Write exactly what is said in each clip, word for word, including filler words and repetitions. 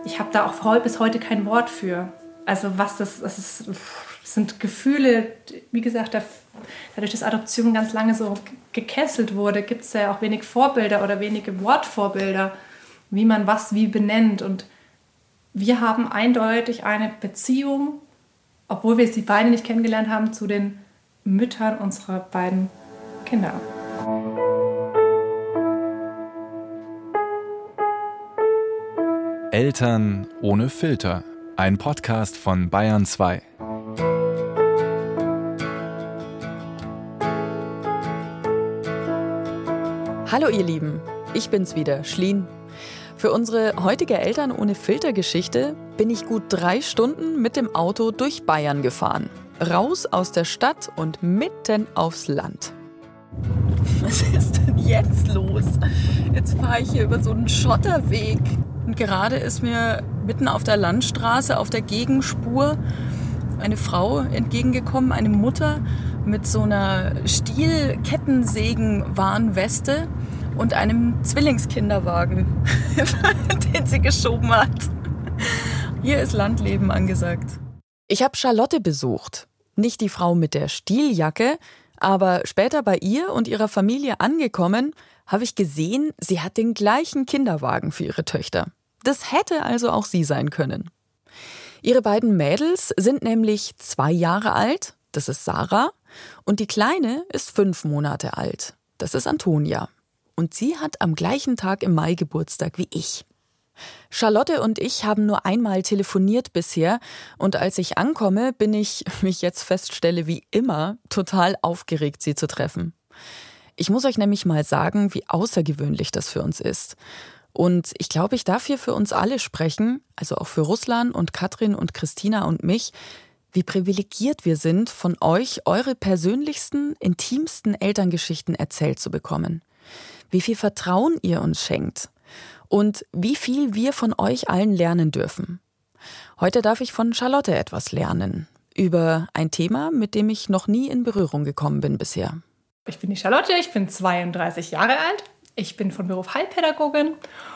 ich habe da auch bis heute kein Wort für. Also was das, das, ist, das sind Gefühle, wie gesagt, dadurch, dass Adoption ganz lange so gekesselt wurde, gibt es ja auch wenig Vorbilder oder wenige Wortvorbilder, wie man was wie benennt. Und wir haben eindeutig eine Beziehung, obwohl wir sie beide nicht kennengelernt haben, zu den Müttern unserer beiden Kinder. Eltern ohne Filter. Ein Podcast von Bayern zwei. Hallo ihr Lieben, ich bin's wieder, Schleen. Für unsere heutige Eltern ohne Filter-Geschichte bin ich gut drei Stunden mit dem Auto durch Bayern gefahren. Raus aus der Stadt und mitten aufs Land. Was ist denn jetzt los? Jetzt fahre ich hier über so einen Schotterweg. Und gerade ist mir mitten auf der Landstraße, auf der Gegenspur, eine Frau entgegengekommen, eine Mutter mit so einer Stiel-Kettensägen-Warnweste und einem Zwillingskinderwagen, den sie geschoben hat. Hier ist Landleben angesagt. Ich habe Charlotte besucht. Nicht die Frau mit der Stieljacke, aber später bei ihr und ihrer Familie angekommen, habe ich gesehen, sie hat den gleichen Kinderwagen für ihre Töchter. Das hätte also auch sie sein können. Ihre beiden Mädels sind nämlich zwei Jahre alt, das ist Sarah, und die Kleine ist fünf Monate alt, das ist Antonia. Und sie hat am gleichen Tag im Mai Geburtstag wie ich. Charlotte und ich haben nur einmal telefoniert bisher und als ich ankomme, bin ich, wie ich jetzt feststelle, wie immer, total aufgeregt, sie zu treffen. Ich muss euch nämlich mal sagen, wie außergewöhnlich das für uns ist. Und ich glaube, ich darf hier für uns alle sprechen, also auch für Ruslan und Katrin und Christina und mich, wie privilegiert wir sind, von euch eure persönlichsten, intimsten Elterngeschichten erzählt zu bekommen. Wie viel Vertrauen ihr uns schenkt. Und wie viel wir von euch allen lernen dürfen. Heute darf ich von Charlotte etwas lernen. Über ein Thema, mit dem ich noch nie in Berührung gekommen bin bisher. Ich bin die Charlotte, ich bin zweiunddreißig Jahre alt. Ich bin von Beruf Heilpädagogin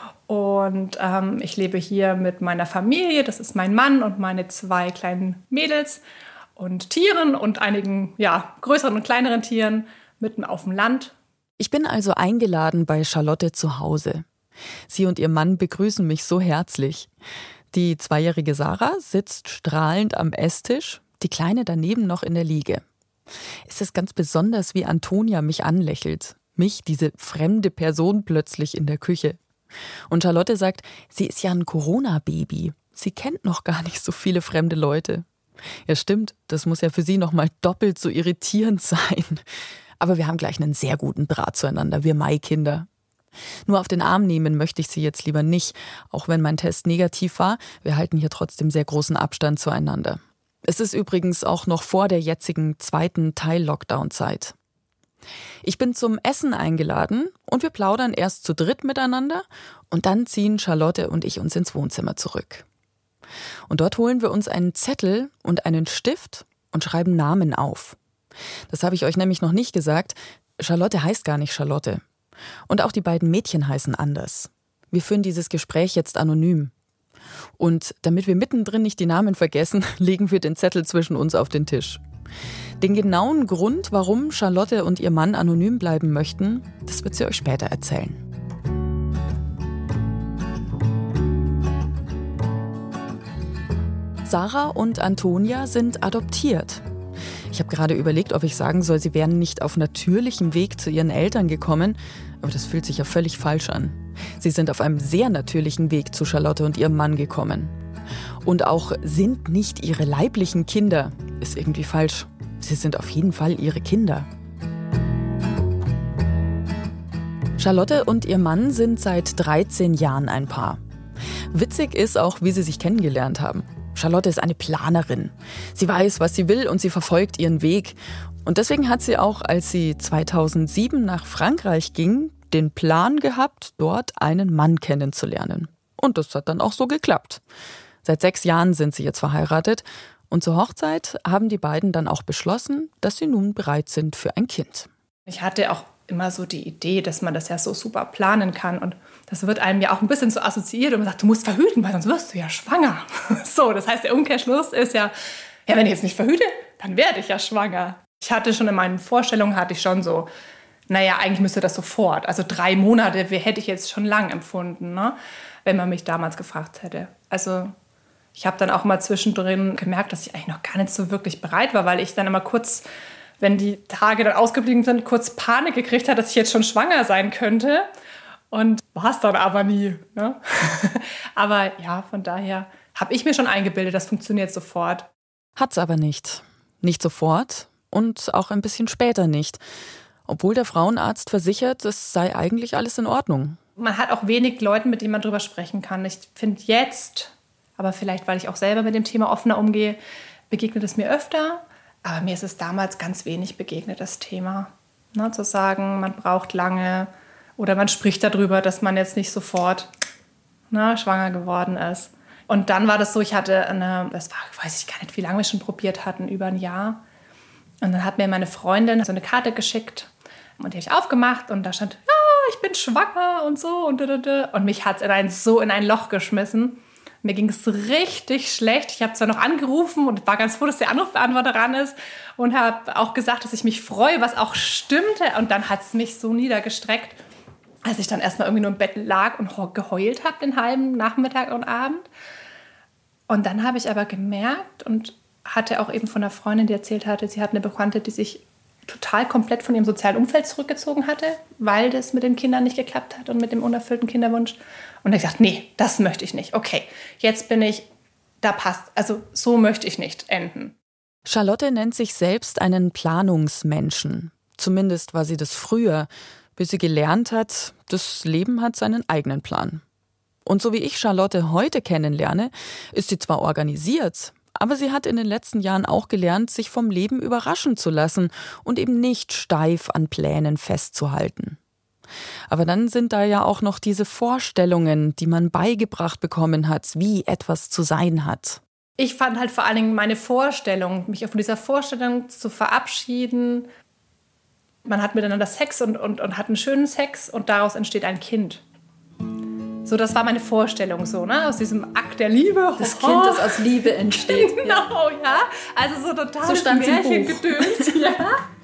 und ähm, ich lebe hier mit meiner Familie. Das ist mein Mann und meine zwei kleinen Mädels und Tieren und einigen ja, größeren und kleineren Tieren mitten auf dem Land. Ich bin also eingeladen bei Charlotte zu Hause. Sie und ihr Mann begrüßen mich so herzlich. Die zweijährige Sarah sitzt strahlend am Esstisch, die Kleine daneben noch in der Liege. Es ist ganz besonders, wie Antonia mich anlächelt. Mich, diese fremde Person, plötzlich in der Küche. Und Charlotte sagt, sie ist ja ein Corona-Baby. Sie kennt noch gar nicht so viele fremde Leute. Ja stimmt, das muss ja für sie noch mal doppelt so irritierend sein. Aber wir haben gleich einen sehr guten Draht zueinander, wir Mai-Kinder. Nur auf den Arm nehmen möchte ich sie jetzt lieber nicht, auch wenn mein Test negativ war. Wir halten hier trotzdem sehr großen Abstand zueinander. Es ist übrigens auch noch vor der jetzigen zweiten Teil-Lockdown-Zeit. Ich bin zum Essen eingeladen und wir plaudern erst zu dritt miteinander und dann ziehen Charlotte und ich uns ins Wohnzimmer zurück. Und dort holen wir uns einen Zettel und einen Stift und schreiben Namen auf. Das habe ich euch nämlich noch nicht gesagt. Charlotte heißt gar nicht Charlotte. Und auch die beiden Mädchen heißen anders. Wir führen dieses Gespräch jetzt anonym. Und damit wir mittendrin nicht die Namen vergessen, legen wir den Zettel zwischen uns auf den Tisch. Den genauen Grund, warum Charlotte und ihr Mann anonym bleiben möchten, das wird sie euch später erzählen. Sarah und Antonia sind adoptiert. Ich habe gerade überlegt, ob ich sagen soll, sie wären nicht auf natürlichem Weg zu ihren Eltern gekommen, aber das fühlt sich ja völlig falsch an. Sie sind auf einem sehr natürlichen Weg zu Charlotte und ihrem Mann gekommen. Und auch sind nicht ihre leiblichen Kinder, ist irgendwie falsch. Sie sind auf jeden Fall ihre Kinder. Charlotte und ihr Mann sind seit dreizehn Jahren ein Paar. Witzig ist auch, wie sie sich kennengelernt haben. Charlotte ist eine Planerin. Sie weiß, was sie will und sie verfolgt ihren Weg. Und deswegen hat sie auch, als sie zweitausendsieben nach Frankreich ging, den Plan gehabt, dort einen Mann kennenzulernen. Und das hat dann auch so geklappt. Seit sechs Jahren sind sie jetzt verheiratet und zur Hochzeit haben die beiden dann auch beschlossen, dass sie nun bereit sind für ein Kind. Ich hatte auch immer so die Idee, dass man das ja so super planen kann. Und das wird einem ja auch ein bisschen so assoziiert. Und man sagt, du musst verhüten, weil sonst wirst du ja schwanger. So, das heißt, der Umkehrschluss ist ja, ja, wenn ich jetzt nicht verhüte, dann werde ich ja schwanger. Ich hatte schon in meinen Vorstellungen, hatte ich schon so, naja, eigentlich müsste das sofort. Also drei Monate hätte ich jetzt schon lang empfunden, ne? Wenn man mich damals gefragt hätte. Also ich habe dann auch mal zwischendrin gemerkt, dass ich eigentlich noch gar nicht so wirklich bereit war, weil ich dann immer kurz, wenn die Tage dann ausgeblieben sind, kurz Panik gekriegt habe, dass ich jetzt schon schwanger sein könnte. Und war es dann aber nie. Ne? Aber ja, von daher habe ich mir schon eingebildet, das funktioniert sofort. Hat's aber nicht. Nicht sofort und auch ein bisschen später nicht. Obwohl der Frauenarzt versichert, es sei eigentlich alles in Ordnung. Man hat auch wenig Leute, mit denen man drüber sprechen kann. Ich finde jetzt, aber vielleicht, weil ich auch selber mit dem Thema offener umgehe, begegnet es mir öfter. Aber mir ist es damals ganz wenig begegnet, das Thema. Ne, zu sagen, man braucht lange oder man spricht darüber, dass man jetzt nicht sofort ne, schwanger geworden ist. Und dann war das so, ich hatte eine, das war, weiß ich gar nicht, wie lange wir schon probiert hatten, über ein Jahr. Und dann hat mir meine Freundin so eine Karte geschickt und die habe ich aufgemacht und da stand, ja, ich bin schwanger und so und da. Und mich hat es in ein, so in ein Loch geschmissen. Mir ging es richtig schlecht. Ich habe zwar noch angerufen und war ganz froh, dass der Anrufbeantworter ran ist und habe auch gesagt, dass ich mich freue, was auch stimmte. Und dann hat es mich so niedergestreckt, als ich dann erstmal irgendwie nur im Bett lag und geheult habe den halben Nachmittag und Abend. Und dann habe ich aber gemerkt und hatte auch eben von einer Freundin, die erzählt hatte, sie hat eine Bekannte, die sich total komplett von ihrem sozialen Umfeld zurückgezogen hatte, weil das mit den Kindern nicht geklappt hat und mit dem unerfüllten Kinderwunsch. Und da habe ich gesagt, nee, das möchte ich nicht. Okay, jetzt bin ich, da passt. Also so möchte ich nicht enden. Charlotte nennt sich selbst einen Planungsmenschen. Zumindest war sie das früher, bis sie gelernt hat, das Leben hat seinen eigenen Plan. Und so wie ich Charlotte heute kennenlerne, ist sie zwar organisiert, aber sie hat in den letzten Jahren auch gelernt, sich vom Leben überraschen zu lassen und eben nicht steif an Plänen festzuhalten. Aber dann sind da ja auch noch diese Vorstellungen, die man beigebracht bekommen hat, wie etwas zu sein hat. Ich fand halt vor allen Dingen meine Vorstellung, mich von dieser Vorstellung zu verabschieden. Man hat miteinander Sex und, und, und hat einen schönen Sex und daraus entsteht ein Kind. So, das war meine Vorstellung so, ne? Aus diesem Akt der Liebe. Das oh. Kind, das aus Liebe entsteht. Genau, ja. ja. Also so total so stand Märchengedöns. Ja.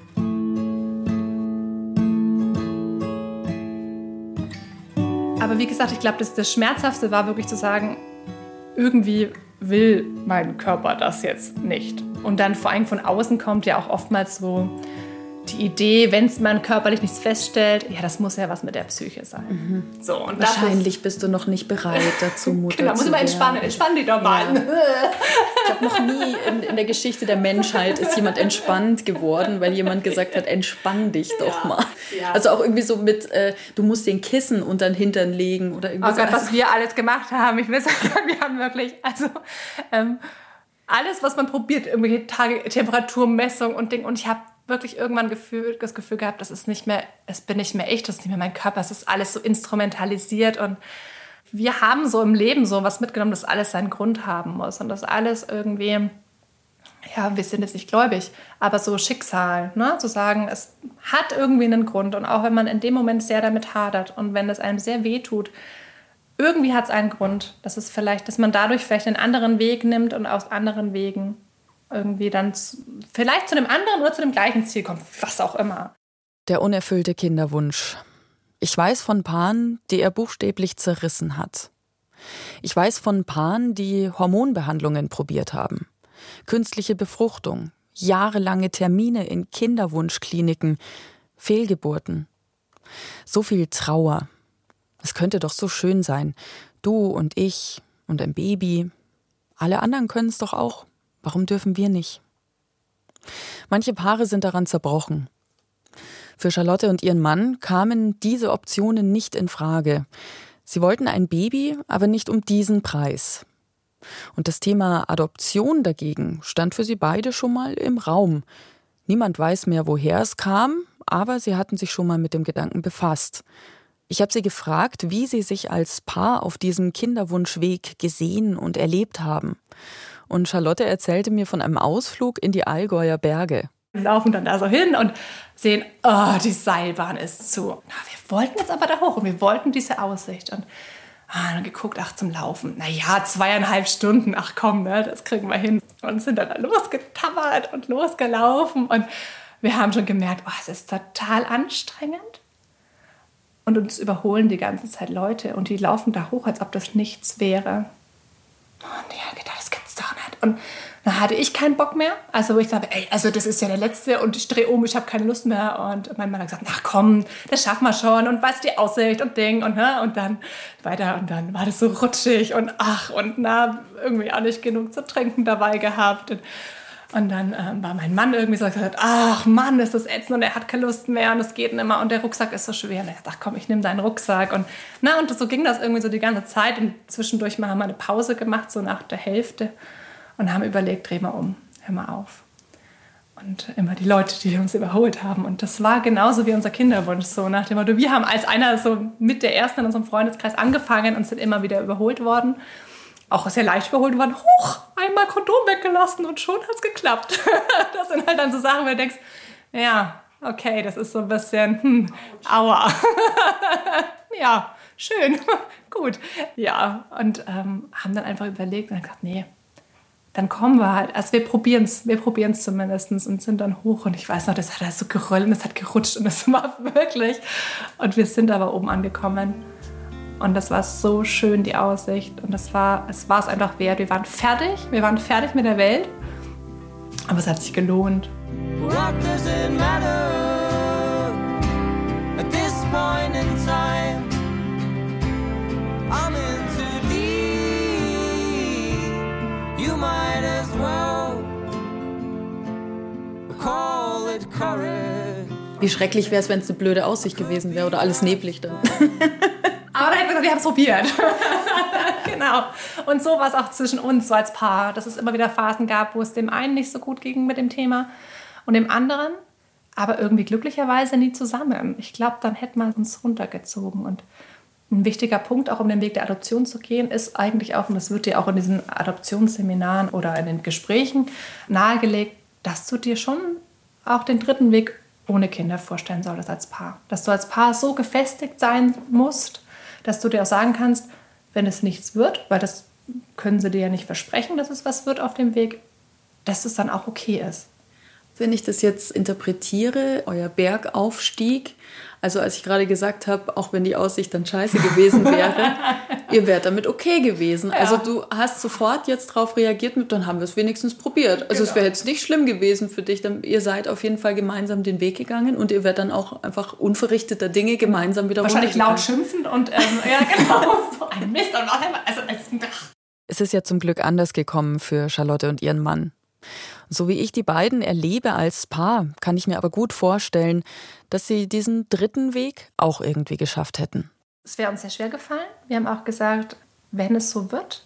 Aber wie gesagt, ich glaube, das, das Schmerzhafte war wirklich zu sagen, irgendwie will mein Körper das jetzt nicht. Und dann vor allem von außen kommt ja auch oftmals so die Idee, wenn man körperlich nichts feststellt, ja, das muss ja was mit der Psyche sein. Mhm. So, und wahrscheinlich ist, bist du noch nicht bereit dazu, Mutter genau, muss zu immer entspannen. Entspann dich doch mal. Ja. Ich habe noch nie in, in der Geschichte der Menschheit ist jemand entspannt geworden, weil jemand gesagt hat, entspann dich doch ja. mal. Ja. Also auch irgendwie so mit, äh, du musst den Kissen unter den Hintern legen oder irgendwie oh so. Gott, was wir alles gemacht haben. Ich will sagen, wir haben wirklich, also ähm, alles, was man probiert, irgendwelche Tage, Temperaturmessung und Ding. Und ich habe wirklich irgendwann Gefühl, das Gefühl gehabt, das ist nicht mehr, es bin nicht mehr ich, das ist nicht mehr mein Körper, es ist alles so instrumentalisiert und wir haben so im Leben so was mitgenommen, dass alles seinen Grund haben muss und dass alles irgendwie, ja, wir sind jetzt nicht gläubig, aber so Schicksal, ne, zu sagen, es hat irgendwie einen Grund und auch wenn man in dem Moment sehr damit hadert und wenn es einem sehr weh tut, irgendwie hat es einen Grund, dass es vielleicht, dass man dadurch vielleicht einen anderen Weg nimmt und aus anderen Wegen irgendwie dann zu, vielleicht zu einem anderen oder zu dem gleichen Ziel kommt, was auch immer. Der unerfüllte Kinderwunsch. Ich weiß von Paaren, die er buchstäblich zerrissen hat. Ich weiß von Paaren, die Hormonbehandlungen probiert haben. Künstliche Befruchtung, jahrelange Termine in Kinderwunschkliniken, Fehlgeburten. So viel Trauer. Es könnte doch so schön sein. Du und ich und ein Baby. Alle anderen können es doch auch. Warum dürfen wir nicht? Manche Paare sind daran zerbrochen. Für Charlotte und ihren Mann kamen diese Optionen nicht in Frage. Sie wollten ein Baby, aber nicht um diesen Preis. Und das Thema Adoption dagegen stand für sie beide schon mal im Raum. Niemand weiß mehr, woher es kam, aber sie hatten sich schon mal mit dem Gedanken befasst. Ich habe sie gefragt, wie sie sich als Paar auf diesem Kinderwunschweg gesehen und erlebt haben. Und Charlotte erzählte mir von einem Ausflug in die Allgäuer Berge. Wir laufen dann da so hin und sehen, oh, die Seilbahn ist zu. Wir wollten jetzt aber da hoch und wir wollten diese Aussicht. Und ah, dann geguckt, ach, zum Laufen. Naja, zweieinhalb Stunden, ach komm, ne, das kriegen wir hin. Und sind dann losgetappert und losgelaufen. Und wir haben schon gemerkt, oh, es ist total anstrengend. Und uns überholen die ganze Zeit Leute. Und die laufen da hoch, als ob das nichts wäre. Und die haben gedacht, das gibt's doch nicht. Und dann hatte ich keinen Bock mehr. Also wo ich sage, ey, also das ist ja der letzte und ich drehe um, ich habe keine Lust mehr. Und mein Mann hat gesagt, ach komm, das schaffen wir schon. Und was die Aussicht und Ding und ne, und dann weiter. Und dann war das so rutschig und ach und na, irgendwie auch nicht genug zu trinken dabei gehabt. Und, und dann ähm, war mein Mann irgendwie so, gesagt, ach Mann, ist das ätzend und er hat keine Lust mehr und es geht nicht mehr und der Rucksack ist so schwer. Und er sagt, ach komm, ich nehme deinen Rucksack. Und, na, und so ging das irgendwie so die ganze Zeit. Und zwischendurch mal haben wir eine Pause gemacht, so nach der Hälfte. Und haben überlegt, dreh mal um, hör mal auf. Und immer die Leute, die uns überholt haben. Und das war genauso wie unser Kinderwunsch. So nach dem Motto, wir haben als einer so mit der Ersten in unserem Freundeskreis angefangen und sind immer wieder überholt worden. Auch sehr leicht überholt worden. Huch, einmal Kondom weggelassen und schon hat es geklappt. Das sind halt dann so Sachen, wo du denkst, ja, okay, das ist so ein bisschen, hm, aua. Ja, schön, gut. Ja, und ähm, haben dann einfach überlegt und gesagt, nee, dann kommen wir halt, also wir probieren es, wir probieren es zumindest und sind dann hoch und ich weiß noch, das hat halt so gerollt und das hat gerutscht und das war wirklich, und wir sind aber oben angekommen und das war so schön, die Aussicht und das war, es war es einfach wert, wir waren fertig, wir waren fertig mit der Welt, aber es hat sich gelohnt. What does it matter at this point in time? I'm in too deep. You might as well call it courage. Wie schrecklich wäre es, wenn es eine blöde Aussicht gewesen wäre oder alles neblig dann. Aber dann hätten wir gesagt, wir haben es probiert. Genau. Und so war es auch zwischen uns so als Paar, dass es immer wieder Phasen gab, wo es dem einen nicht so gut ging mit dem Thema und dem anderen, aber irgendwie glücklicherweise nie zusammen. Ich glaube, dann hätte man uns runtergezogen. Und ein wichtiger Punkt, auch um den Weg der Adoption zu gehen, ist eigentlich auch, und das wird dir auch in diesen Adoptionsseminaren oder in den Gesprächen nahegelegt, dass du dir schon auch den dritten Weg ohne Kinder vorstellen solltest als Paar. Dass du als Paar so gefestigt sein musst, dass du dir auch sagen kannst, wenn es nichts wird, weil das können sie dir ja nicht versprechen, dass es was wird auf dem Weg, dass es dann auch okay ist. Wenn ich das jetzt interpretiere, euer Bergaufstieg, also als ich gerade gesagt habe, auch wenn die Aussicht dann scheiße gewesen wäre, ihr wärt damit okay gewesen. Ja. Also du hast sofort jetzt drauf reagiert mit, dann haben wir es wenigstens probiert. Also genau. Es wäre jetzt nicht schlimm gewesen für dich. Dann, ihr seid auf jeden Fall gemeinsam den Weg gegangen und ihr werdet dann auch einfach unverrichteter Dinge gemeinsam wieder wahrscheinlich laut schimpfend und ähm, ja genau, so ein Mist. Und also, es ist ja zum Glück anders gekommen für Charlotte und ihren Mann. So wie ich die beiden erlebe als Paar, kann ich mir aber gut vorstellen, dass sie diesen dritten Weg auch irgendwie geschafft hätten. Es wäre uns sehr schwer gefallen. Wir haben auch gesagt, wenn es so wird,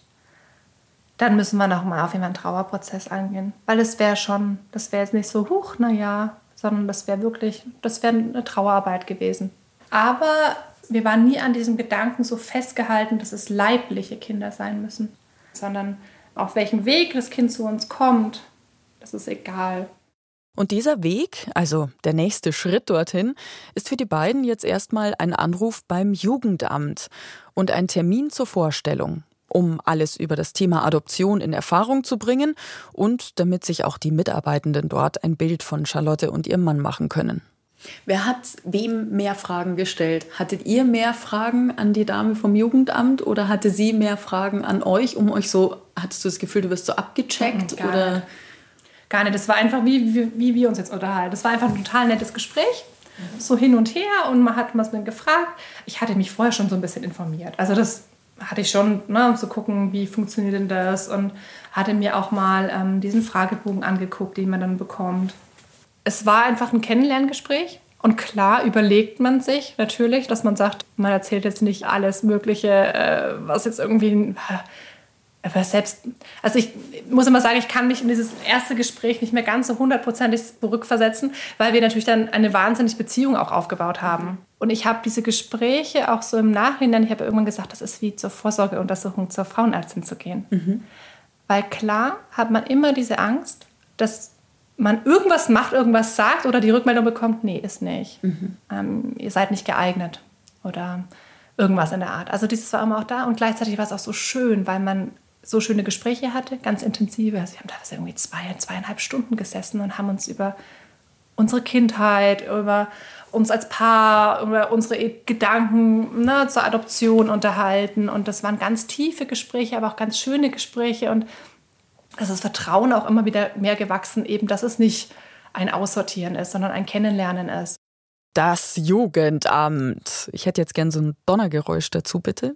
dann müssen wir noch mal auf jeden Fall einen Trauerprozess angehen. Weil es wäre schon, das wäre jetzt nicht so, huch, naja, sondern das wäre wirklich, das wäre eine Trauerarbeit gewesen. Aber wir waren nie an diesem Gedanken so festgehalten, dass es leibliche Kinder sein müssen. Sondern auf welchem Weg das Kind zu uns kommt, das ist egal. Und dieser Weg, also der nächste Schritt dorthin, ist für die beiden jetzt erstmal ein Anruf beim Jugendamt und ein Termin zur Vorstellung, um alles über das Thema Adoption in Erfahrung zu bringen und damit sich auch die Mitarbeitenden dort ein Bild von Charlotte und ihrem Mann machen können. Wer hat wem mehr Fragen gestellt? Hattet ihr mehr Fragen an die Dame vom Jugendamt oder hatte sie mehr Fragen an euch, um euch so, hattest du das Gefühl, du wirst so abgecheckt? Gar oder? Nicht. Gar nicht. Das war einfach, wie, wie, wie wir uns jetzt unterhalten. Das war einfach ein total nettes Gespräch, mhm. so hin und her und man hat was mir gefragt. Ich hatte mich vorher schon so ein bisschen informiert. Also das hatte ich schon, ne, um zu gucken, wie funktioniert denn das und hatte mir auch mal ähm, diesen Fragebogen angeguckt, den man dann bekommt. Es war einfach ein Kennenlerngespräch und klar überlegt man sich natürlich, dass man sagt, man erzählt jetzt nicht alles Mögliche, äh, was jetzt irgendwie, aber selbst, also ich muss immer sagen, ich kann mich in dieses erste Gespräch nicht mehr ganz so hundertprozentig zurückversetzen, weil wir natürlich dann eine wahnsinnige Beziehung auch aufgebaut haben. Und ich habe diese Gespräche auch so im Nachhinein, ich habe irgendwann gesagt, das ist wie zur Vorsorgeuntersuchung zur Frauenärztin zu gehen. Mhm. Weil klar hat man immer diese Angst, dass man irgendwas macht, irgendwas sagt oder die Rückmeldung bekommt, nee, ist nicht. Mhm. Ähm, ihr seid nicht geeignet oder irgendwas in der Art. Also dieses war immer auch da und gleichzeitig war es auch so schön, weil man so schöne Gespräche hatte, ganz intensive. Also wir haben teilweise irgendwie zwei, zweieinhalb Stunden gesessen und haben uns über unsere Kindheit, über uns als Paar, über unsere Gedanken, ne, zur Adoption unterhalten. Und das waren ganz tiefe Gespräche, aber auch ganz schöne Gespräche. Und das ist Vertrauen auch immer wieder mehr gewachsen, eben, dass es nicht ein Aussortieren ist, sondern ein Kennenlernen ist. Das Jugendamt. Ich hätte jetzt gern so ein Donnergeräusch dazu, bitte.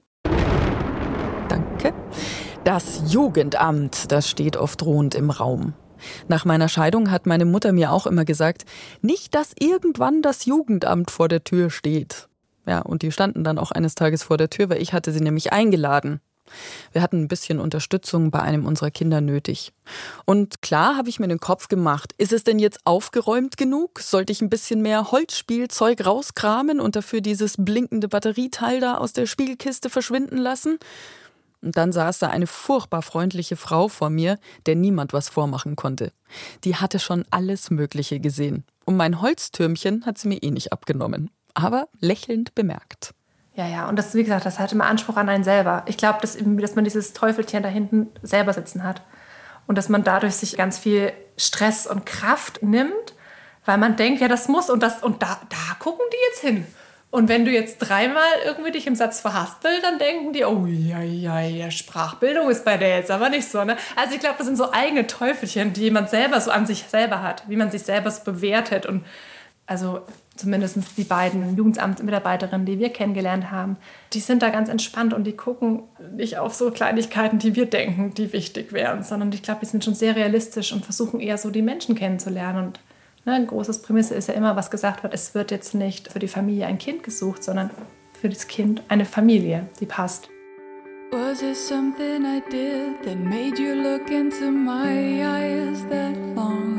Danke. Das Jugendamt, das steht oft drohend im Raum. Nach meiner Scheidung hat meine Mutter mir auch immer gesagt, nicht, dass irgendwann das Jugendamt vor der Tür steht. Ja, und die standen dann auch eines Tages vor der Tür, weil ich hatte sie nämlich eingeladen. Wir hatten ein bisschen Unterstützung bei einem unserer Kinder nötig. Und klar habe ich mir den Kopf gemacht, ist es denn jetzt aufgeräumt genug? Sollte ich ein bisschen mehr Holzspielzeug rauskramen und dafür dieses blinkende Batterieteil da aus der Spielkiste verschwinden lassen? Und dann saß da eine furchtbar freundliche Frau vor mir, der niemand was vormachen konnte. Die hatte schon alles Mögliche gesehen. Und mein Holztürmchen hat sie mir eh nicht abgenommen. Aber lächelnd bemerkt. Ja, ja, und das, wie gesagt, das hat immer Anspruch an einen selber. Ich glaube, dass, dass man dieses Teufelchen da hinten selber sitzen hat. Und dass man dadurch sich ganz viel Stress und Kraft nimmt, weil man denkt, ja, das muss und das und da, da gucken die jetzt hin. Und wenn du jetzt dreimal irgendwie dich im Satz verhaspelst, dann denken die, oh ja, ja, ja, Sprachbildung ist bei der jetzt aber nicht so. Ne? Also ich glaube, das sind so eigene Teufelchen, die man selber so an sich selber hat, wie man sich selber so bewertet. Und also zumindest die beiden Jugendamtsmitarbeiterinnen, die wir kennengelernt haben, die sind da ganz entspannt und die gucken nicht auf so Kleinigkeiten, die wir denken, die wichtig wären, sondern ich glaube, die sind schon sehr realistisch und versuchen eher so die Menschen kennenzulernen. Und ne, ein großes Prämisse ist ja immer, was gesagt wird, es wird jetzt nicht für die Familie ein Kind gesucht, sondern für das Kind eine Familie, die passt. Was it something I did that made you look into my eyes that long?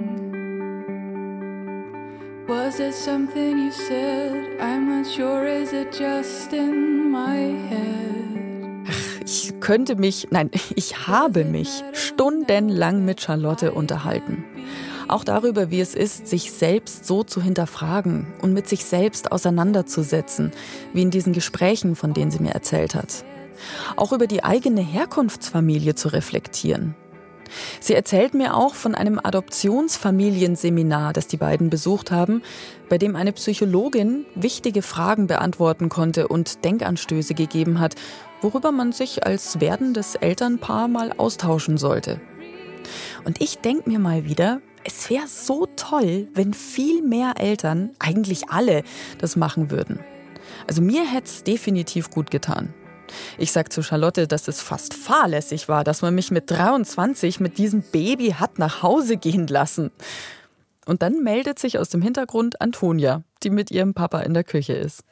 Was it something you said? I'm not sure, is it just in my head? Ach, ich könnte mich, nein, ich habe mich stundenlang mit Charlotte unterhalten. Auch darüber, wie es ist, sich selbst so zu hinterfragen und mit sich selbst auseinanderzusetzen, wie in diesen Gesprächen, von denen sie mir erzählt hat. Auch über die eigene Herkunftsfamilie zu reflektieren. Sie erzählt mir auch von einem Adoptionsfamilienseminar, das die beiden besucht haben, bei dem eine Psychologin wichtige Fragen beantworten konnte und Denkanstöße gegeben hat, worüber man sich als werdendes Elternpaar mal austauschen sollte. Und ich denke mir mal wieder, es wäre so toll, wenn viel mehr Eltern, eigentlich alle, das machen würden. Also mir hätte es definitiv gut getan. Ich sag zu Charlotte, dass es fast fahrlässig war, dass man mich mit dreiundzwanzig mit diesem Baby hat nach Hause gehen lassen. Und dann meldet sich aus dem Hintergrund Antonia, die mit ihrem Papa in der Küche ist.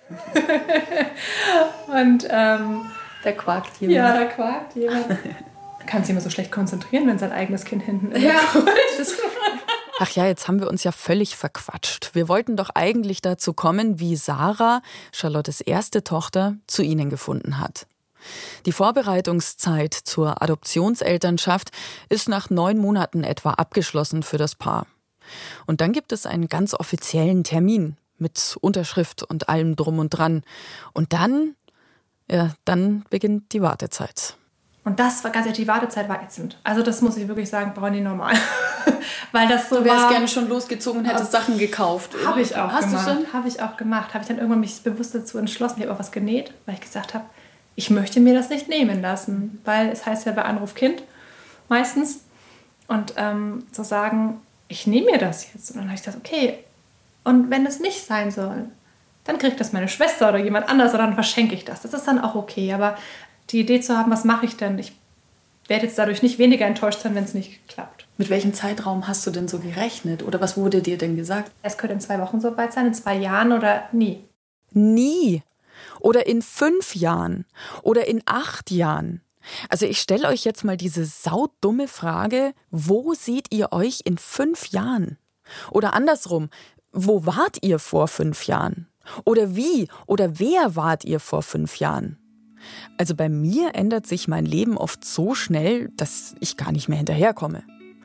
Und ähm, da quakt jemand. Ja, da quakt jemand. Man kann sich immer so schlecht konzentrieren, wenn sein eigenes Kind hinten ist. Ja. Ach ja, jetzt haben wir uns ja völlig verquatscht. Wir wollten doch eigentlich dazu kommen, wie Sarah, Charlottes erste Tochter, zu ihnen gefunden hat. Die Vorbereitungszeit zur Adoptionselternschaft ist nach neun Monaten etwa abgeschlossen für das Paar. Und dann gibt es einen ganz offiziellen Termin mit Unterschrift und allem drum und dran. Und dann, ja, dann beginnt die Wartezeit. Und das war ganz ehrlich, die Wartezeit war ätzend. Also das muss ich wirklich sagen, brauche ich normal. Weil das so du wärst war, gerne schon losgezogen und hättest Sachen gekauft. Habe ich auch Hast gemacht. du schon? Habe ich auch gemacht. Habe ich dann irgendwann mich bewusst dazu entschlossen. Ich habe auch was genäht, weil ich gesagt habe, ich möchte mir das nicht nehmen lassen. Weil es heißt ja bei Anruf Kind meistens. Und ähm, zu sagen, ich nehme mir das jetzt. Und dann habe ich gesagt, okay, und wenn es nicht sein soll, dann kriegt das meine Schwester oder jemand anders oder dann verschenke ich das. Das ist dann auch okay. Aber die Idee zu haben, was mache ich denn? Ich werde jetzt dadurch nicht weniger enttäuscht sein, wenn es nicht klappt. Mit welchem Zeitraum hast du denn so gerechnet? Oder was wurde dir denn gesagt? Es könnte in zwei Wochen soweit sein, in zwei Jahren oder nie. Nie. Oder in fünf Jahren. Oder in acht Jahren. Also ich stelle euch jetzt mal diese saudumme Frage, wo seht ihr euch in fünf Jahren? Oder andersrum, wo wart ihr vor fünf Jahren? Oder wie oder wer wart ihr vor fünf Jahren? Also bei mir ändert sich mein Leben oft so schnell, dass ich gar nicht mehr hinterherkomme.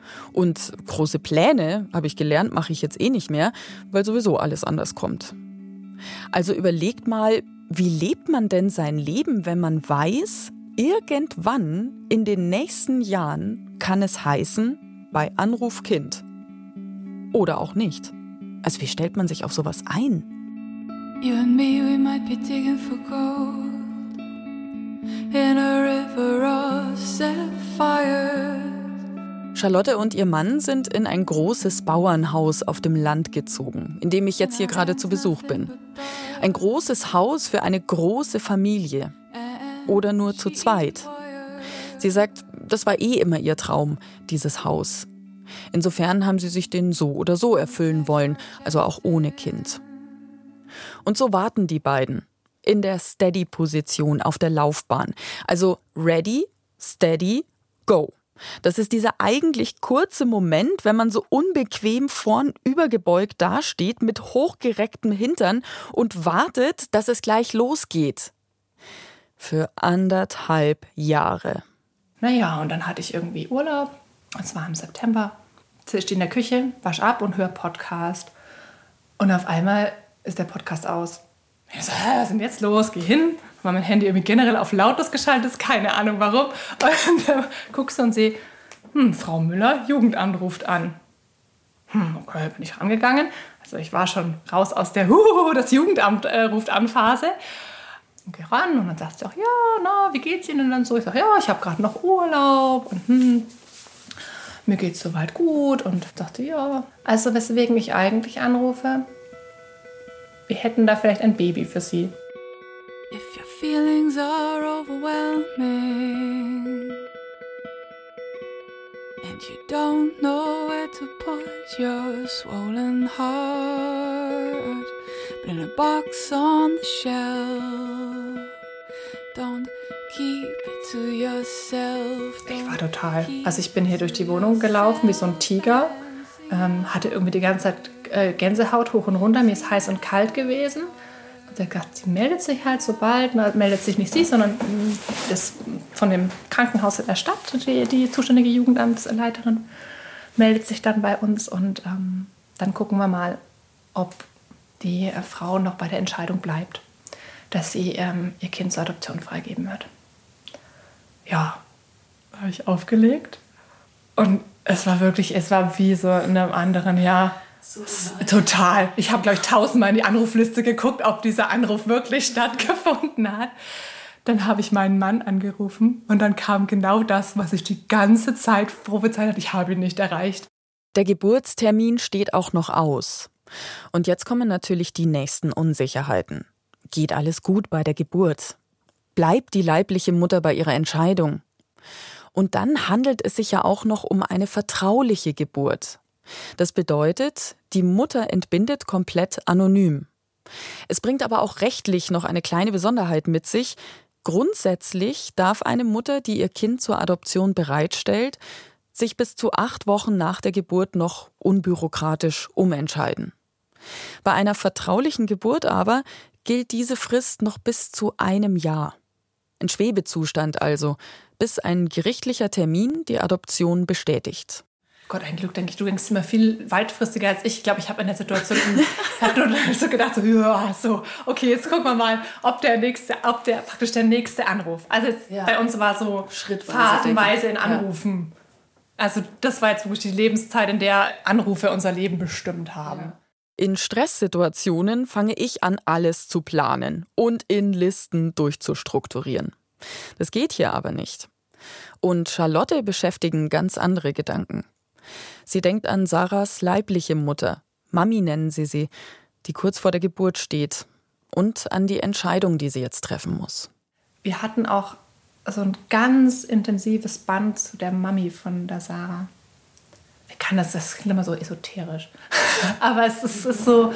Und große Pläne, habe ich gelernt, mache ich jetzt eh nicht mehr, weil sowieso alles anders kommt. Also überlegt mal, wie lebt man denn sein Leben, wenn man weiß, irgendwann in den nächsten Jahren kann es heißen, bei Anruf Kind. Oder auch nicht. Also wie stellt man sich auf sowas ein? You and me, we might be digging for gold in a river of sapphires. Charlotte und ihr Mann sind in ein großes Bauernhaus auf dem Land gezogen, in dem ich jetzt hier gerade zu Besuch bin. Ein großes Haus für eine große Familie. Oder nur zu zweit. Sie sagt, das war eh immer ihr Traum, dieses Haus. Insofern haben sie sich den so oder so erfüllen wollen, also auch ohne Kind. Und so warten die beiden in der Steady-Position auf der Laufbahn. Also ready, steady, go. Das ist dieser eigentlich kurze Moment, wenn man so unbequem vorn übergebeugt dasteht mit hochgerecktem Hintern und wartet, dass es gleich losgeht. Für anderthalb Jahre. Naja, und dann hatte ich irgendwie Urlaub. Es war im September. Ich stehe in der Küche, wasch ab und höre Podcast. Und auf einmal ist der Podcast aus. Ich so, hä, was ist denn jetzt los? Geh hin. War mein Handy irgendwie generell auf lautlos geschaltet ist, keine Ahnung warum. Und dann guckst du und sehe, hm, Frau Müller, Jugendamt ruft an. Hm, okay, bin ich rangegangen. Also ich war schon raus aus der Huhu, das Jugendamt äh, ruft an Phase. Und geh ran und dann sagt sie auch, ja, na, wie geht's Ihnen dann so? Ich sage, ja, ich habe gerade noch Urlaub und hm, mir geht's soweit gut. Und dachte, ja, also weswegen ich eigentlich anrufe, wir hätten da vielleicht ein Baby für Sie. If your feelings are overwhelming and you don't know where to put your swollen heart, but in a box on the shelf, don't keep it to yourself. Ich war total, also ich bin hier durch die Wohnung gelaufen wie so ein Tiger, ähm, hatte irgendwie die ganze Zeit äh, Gänsehaut hoch und runter, mir ist heiß und kalt gewesen. Der Gast, sie meldet sich halt sobald, meldet sich nicht sie, sondern das von dem Krankenhaus in der Stadt, die, die zuständige Jugendamtsleiterin, meldet sich dann bei uns und ähm, dann gucken wir mal, ob die äh, Frau noch bei der Entscheidung bleibt, dass sie ähm, ihr Kind zur Adoption freigeben wird. Ja, habe ich aufgelegt und es war wirklich, es war wie so in einem anderen Jahr. So total. Ich habe, glaube ich, tausendmal in die Anrufliste geguckt, ob dieser Anruf wirklich stattgefunden hat. Dann habe ich meinen Mann angerufen und dann kam genau das, was ich die ganze Zeit prophezeit habe. Ich habe ihn nicht erreicht. Der Geburtstermin steht auch noch aus. Und jetzt kommen natürlich die nächsten Unsicherheiten. Geht alles gut bei der Geburt? Bleibt die leibliche Mutter bei ihrer Entscheidung? Und dann handelt es sich ja auch noch um eine vertrauliche Geburt. Das bedeutet, die Mutter entbindet komplett anonym. Es bringt aber auch rechtlich noch eine kleine Besonderheit mit sich. Grundsätzlich darf eine Mutter, die ihr Kind zur Adoption bereitstellt, sich bis zu acht Wochen nach der Geburt noch unbürokratisch umentscheiden. Bei einer vertraulichen Geburt aber gilt diese Frist noch bis zu einem Jahr. Ein Schwebezustand also, bis ein gerichtlicher Termin die Adoption bestätigt. Gott, ein Glück, denke ich, du denkst immer viel weitfristiger als ich. Ich glaube, ich habe in der Situation hab nur so gedacht, so, ja, so, okay, jetzt gucken wir mal, ob der nächste, ob der praktisch der nächste Anruf. Also jetzt, ja. Bei uns war so schrittweise phasenweise in Anrufen. Ja. Also das war jetzt wirklich die Lebenszeit, in der Anrufe unser Leben bestimmt haben. Ja. In Stresssituationen fange ich an, alles zu planen und in Listen durchzustrukturieren. Das geht hier aber nicht. Und Charlotte beschäftigen ganz andere Gedanken. Sie denkt an Sarahs leibliche Mutter, Mami nennen sie sie, die kurz vor der Geburt steht. Und an die Entscheidung, die sie jetzt treffen muss. Wir hatten auch so ein ganz intensives Band zu der Mami von der Sarah. Ich kann das, das klingt immer so esoterisch. Aber es ist, es ist so,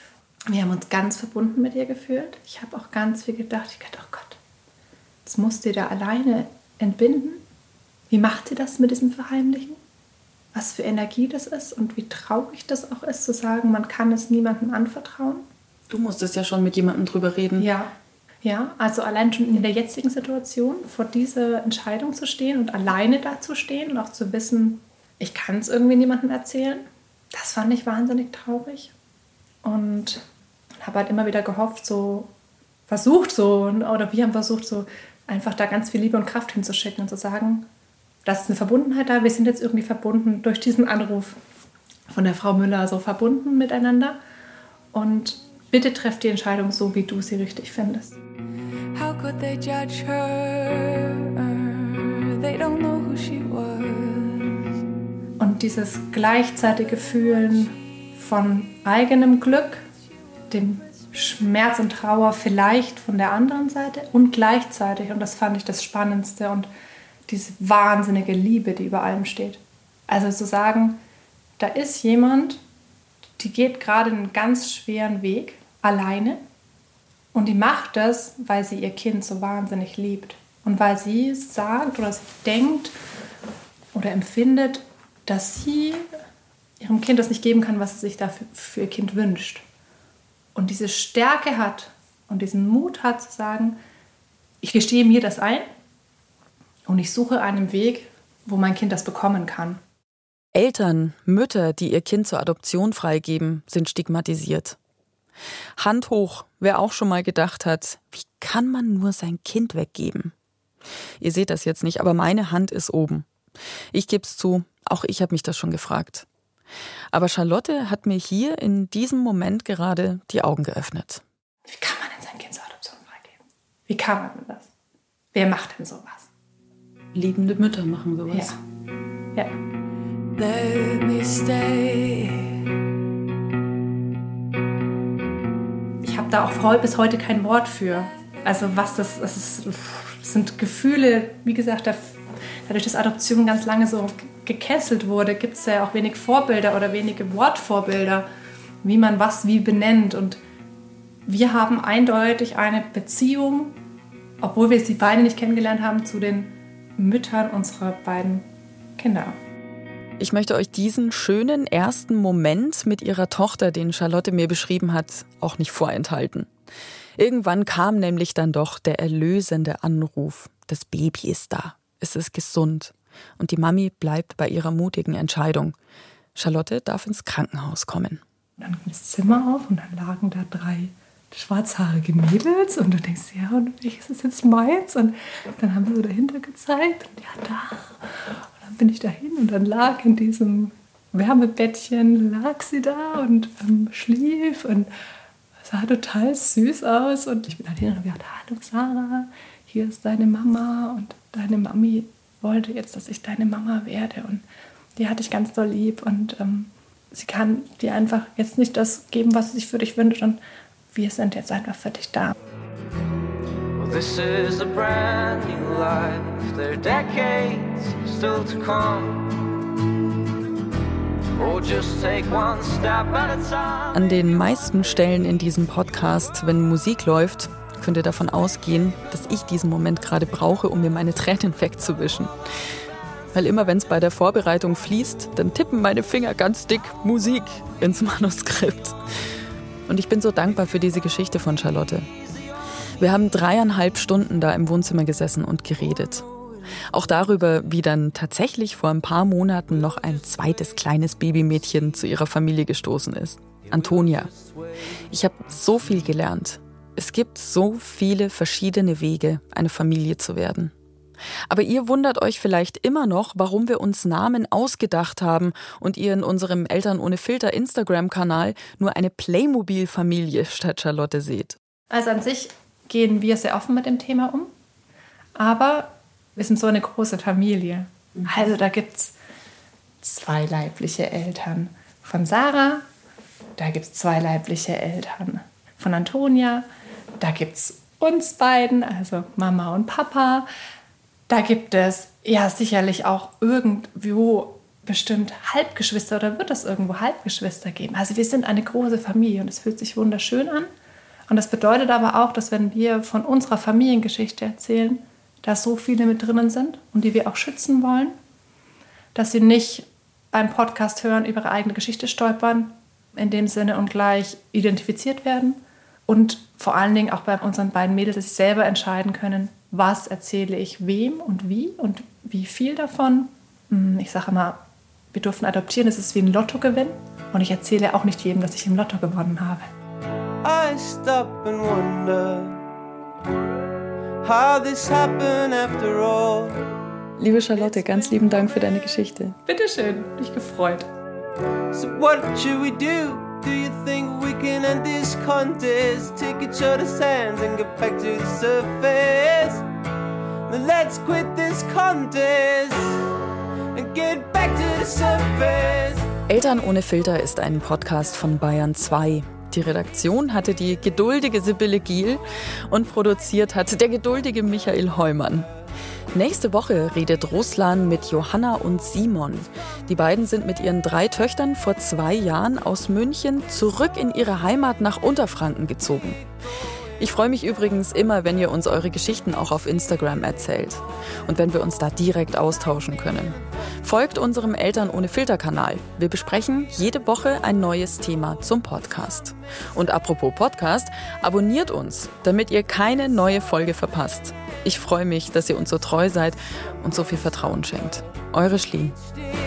wir haben uns ganz verbunden mit ihr gefühlt. Ich habe auch ganz viel gedacht, ich dachte, oh Gott, jetzt musst du da alleine entbinden. Wie macht sie das mit diesem Verheimlichen? Was für Energie das ist und wie traurig das auch ist, zu sagen, man kann es niemandem anvertrauen. Du musstest ja schon mit jemandem drüber reden. Ja, ja, also allein schon in der jetzigen Situation vor dieser Entscheidung zu stehen und alleine da zu stehen und auch zu wissen, ich kann es irgendwie niemandem erzählen. Das fand ich wahnsinnig traurig. Und habe halt immer wieder gehofft, so versucht so, oder wir haben versucht, so einfach da ganz viel Liebe und Kraft hinzuschicken und zu sagen, das ist eine Verbundenheit da, wir sind jetzt irgendwie verbunden durch diesen Anruf von der Frau Müller, so verbunden miteinander. Und bitte treff die Entscheidung so, wie du sie richtig findest. How could they judge her? They don't know who she was. Und dieses gleichzeitige Fühlen von eigenem Glück, dem Schmerz und Trauer vielleicht von der anderen Seite und gleichzeitig, und das fand ich das Spannendste, und diese wahnsinnige Liebe, die über allem steht. Also zu sagen, da ist jemand, die geht gerade einen ganz schweren Weg, alleine, und die macht das, weil sie ihr Kind so wahnsinnig liebt und weil sie sagt oder sie denkt oder empfindet, dass sie ihrem Kind das nicht geben kann, was sie sich dafür für ihr Kind wünscht. Und diese Stärke hat und diesen Mut hat zu sagen, ich gestehe mir das ein und ich suche einen Weg, wo mein Kind das bekommen kann. Eltern, Mütter, die ihr Kind zur Adoption freigeben, sind stigmatisiert. Hand hoch, wer auch schon mal gedacht hat, wie kann man nur sein Kind weggeben? Ihr seht das jetzt nicht, aber meine Hand ist oben. Ich gebe es zu, auch ich habe mich das schon gefragt. Aber Charlotte hat mir hier in diesem Moment gerade die Augen geöffnet. Wie kann man denn sein Kind zur Adoption freigeben? Wie kann man denn das? Wer macht denn sowas? Liebende Mütter machen sowas. Ja. ja. Let me stay. Ich habe da auch bis heute kein Wort für. Also was das, das, ist, das sind Gefühle, wie gesagt, dadurch, dass Adoption ganz lange so gekesselt wurde, gibt es ja auch wenig Vorbilder oder wenige Wortvorbilder, wie man was wie benennt. Und wir haben eindeutig eine Beziehung, obwohl wir sie beide nicht kennengelernt haben, zu den Müttern unserer beiden Kinder. Ich möchte euch diesen schönen ersten Moment mit ihrer Tochter, den Charlotte mir beschrieben hat, auch nicht vorenthalten. Irgendwann kam nämlich dann doch der erlösende Anruf. Das Baby ist da. Es ist gesund. Und die Mami bleibt bei ihrer mutigen Entscheidung. Charlotte darf ins Krankenhaus kommen. Dann ging das Zimmer auf und dann lagen da drei schwarzhaarige Mädels und du denkst, ja, und welches ist jetzt meins? Und dann haben sie so dahinter gezeigt und ja, da. Und dann bin ich dahin und dann lag in diesem Wärmebettchen, lag sie da und ähm, schlief und sah total süß aus. Und ich bin halt hin und gesagt, hallo Sarah, hier ist deine Mama und deine Mami wollte jetzt, dass ich deine Mama werde und die hatte ich ganz doll lieb und ähm, sie kann dir einfach jetzt nicht das geben, was sie sich für dich wünscht und wir sind jetzt einfach für dich da. Well, this is a brand new life. There are decades still to come. Oh, just take one step at a time. An den meisten Stellen in diesem Podcast, wenn Musik läuft, könnt ihr davon ausgehen, dass ich diesen Moment gerade brauche, um mir meine Tränen wegzuwischen. Weil immer, wenn es bei der Vorbereitung fließt, dann tippen meine Finger ganz dick Musik ins Manuskript. Und ich bin so dankbar für diese Geschichte von Charlotte. Wir haben dreieinhalb Stunden da im Wohnzimmer gesessen und geredet. Auch darüber, wie dann tatsächlich vor ein paar Monaten noch ein zweites kleines Babymädchen zu ihrer Familie gestoßen ist. Antonia. Ich habe so viel gelernt. Es gibt so viele verschiedene Wege, eine Familie zu werden. Aber ihr wundert euch vielleicht immer noch, warum wir uns Namen ausgedacht haben und ihr in unserem Eltern ohne Filter Instagram-Kanal nur eine Playmobil-Familie statt Charlotte seht. Also an sich gehen wir sehr offen mit dem Thema um, aber wir sind so eine große Familie. Also da gibt es zwei leibliche Eltern von Sarah, da gibt es zwei leibliche Eltern von Antonia, da gibt es uns beiden, also Mama und Papa. Da gibt es ja sicherlich auch irgendwo bestimmt Halbgeschwister oder wird es irgendwo Halbgeschwister geben. Also wir sind eine große Familie und es fühlt sich wunderschön an. Und das bedeutet aber auch, dass wenn wir von unserer Familiengeschichte erzählen, da so viele mit drinnen sind und die wir auch schützen wollen, dass sie nicht beim Podcast hören über ihre eigene Geschichte stolpern, in dem Sinne und gleich identifiziert werden. Und vor allen Dingen auch bei unseren beiden Mädels, dass sie selber entscheiden können, was erzähle ich wem und wie und wie viel davon. Ich sage immer, Wir durften adoptieren, es ist wie ein Lottogewinn. Und ich erzähle auch nicht jedem, dass ich im Lotto gewonnen habe. I stop and wonder how this happened after all. Liebe Charlotte, ganz lieben Dank für deine Geschichte. Bitteschön, mich gefreut. So what should we do? Do you think we can end this contest? Take each other's hands and get back to the surface. Then let's quit this contest and get back to the surface. Eltern ohne Filter ist ein Podcast von Bayern zwei. Die Redaktion hatte die geduldige Sibylle Giel und produziert hat der geduldige Michael Heumann. Nächste Woche redet Ruslan mit Johanna und Simon. Die beiden sind mit ihren drei Töchtern vor zwei Jahren aus München zurück in ihre Heimat nach Unterfranken gezogen. Ich freue mich übrigens immer, wenn ihr uns eure Geschichten auch auf Instagram erzählt und wenn wir uns da direkt austauschen können. Folgt unserem Eltern ohne Filter-Kanal. Wir besprechen jede Woche ein neues Thema zum Podcast. Und apropos Podcast, abonniert uns, damit ihr keine neue Folge verpasst. Ich freue mich, dass ihr uns so treu seid und so viel Vertrauen schenkt. Eure Schlie.